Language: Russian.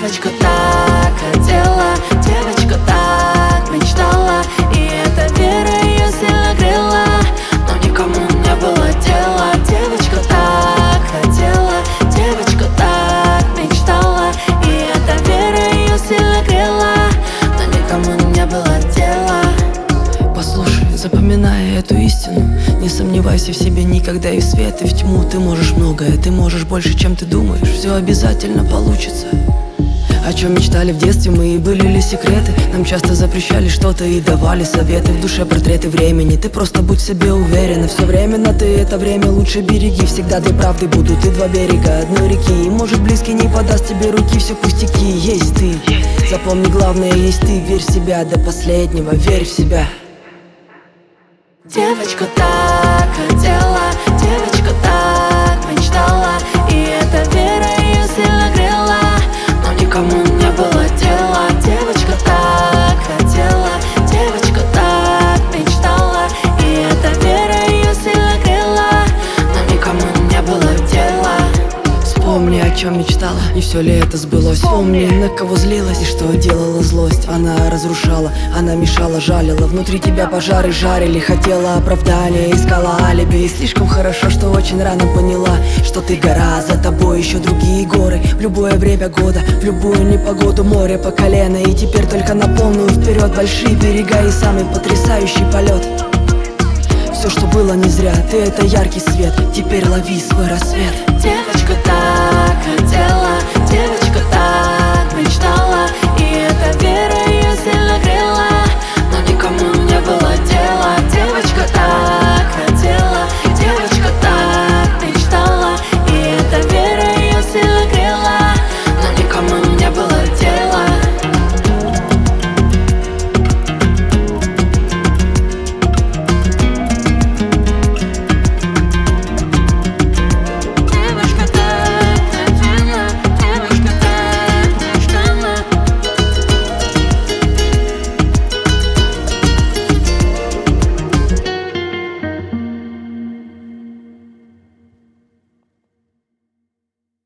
Девочку так хотела, девочку так мечтала, и эта вера ее сильно грела, но никому не было дела. Девочку так хотела, девочку так мечтала, и эта вера ее сильно грела, но никому не было дела. Послушай, запоминай эту истину, не сомневайся в себе никогда и в свет, и в тьму. Ты можешь многое, ты можешь больше, чем ты думаешь. Все обязательно получится. О чем мечтали в детстве мы и были ли секреты? Нам часто запрещали что-то и давали советы. В душе портреты времени, ты просто будь в себе уверена. Все временно ты это время лучше береги. Всегда две правды будут и два берега одной реки. И может близкий не подаст тебе руки, все пустяки. Есть ты, запомни, главное есть ты. Верь в себя до последнего, верь в себя. Девочку так хотела, девочку так мечтала, и эта вера ее сильно грела, но никому не было дела. Девочку так хотела, девочку так мечтала, и эта вера ее сильно грела, но никому не было дела. Вспомни, о чем мечтала, и все ли это сбылось. Вспомни, на кого злилась и что делала злость. Она разрушала, она мешала, жалила. Внутри тебя пожары жарили, хотела оправдания, искала алиби. И слишком хорошо, что очень рано поняла, что ты гора, за тобой еще другие горы. В любое время года, в любую непогоду, море по колено. И теперь только на полную вперед, большие берега и самый потрясающий полет. Все, что было не зря, ты это яркий свет, теперь лови свой рассвет. Девочку так